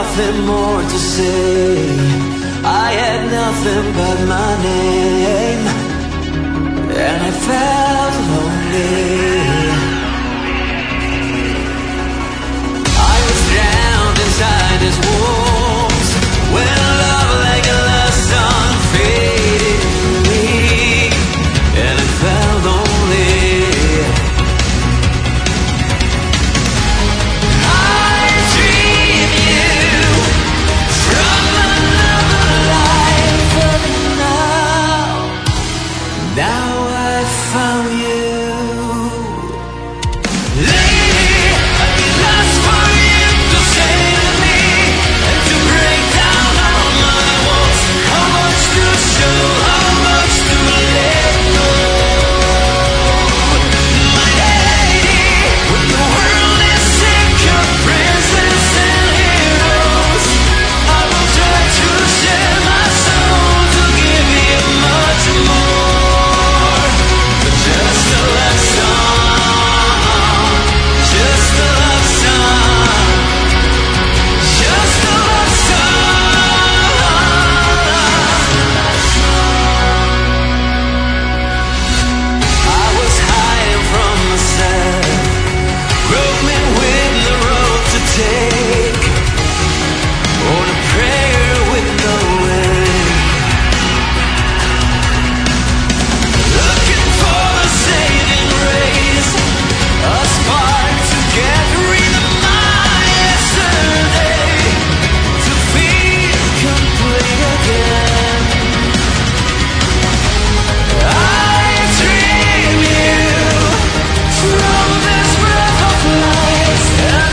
nothing more to say. I had nothing but my name, and I felt lonely. I was drowned inside these walls when love like a last song faded me, and I felt lonely. Now I found you. Lady, I'd be lost for you to save me and to break down all my walls. How much to show, how much to let go. My lady, when the world is sick of princes and heroes, I will try to share my soul to give you much more. Just a love song, just a love song, just a love song. I was hiding from myself, roaming with the road to take, on a prayer with no end. Looking for a saving grace, a spark to get rid of my yesterday, to feel complete again. I dream you from this breath of life, and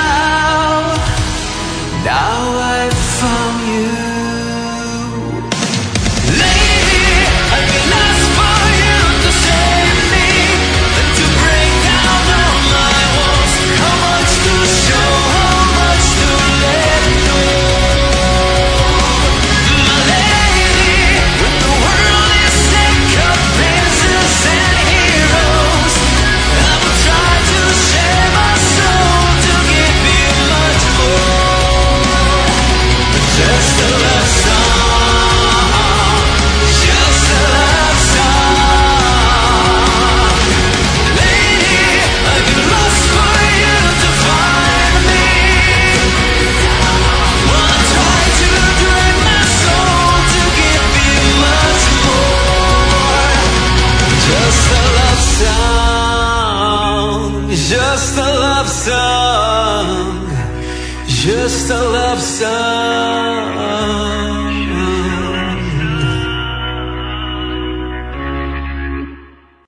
now I found you. Lady, I'd be lost for you to save me and to break down all my walls. How much to show, how much to let go. My lady, when the world is sick of princes and heroes, I will try to share my soul to give you much more. Just a love song, just a love song. Lady, I've been lost for you to find me. Wanna try to drag my soul to give you much more. Just a love song, just a love song, just a love song.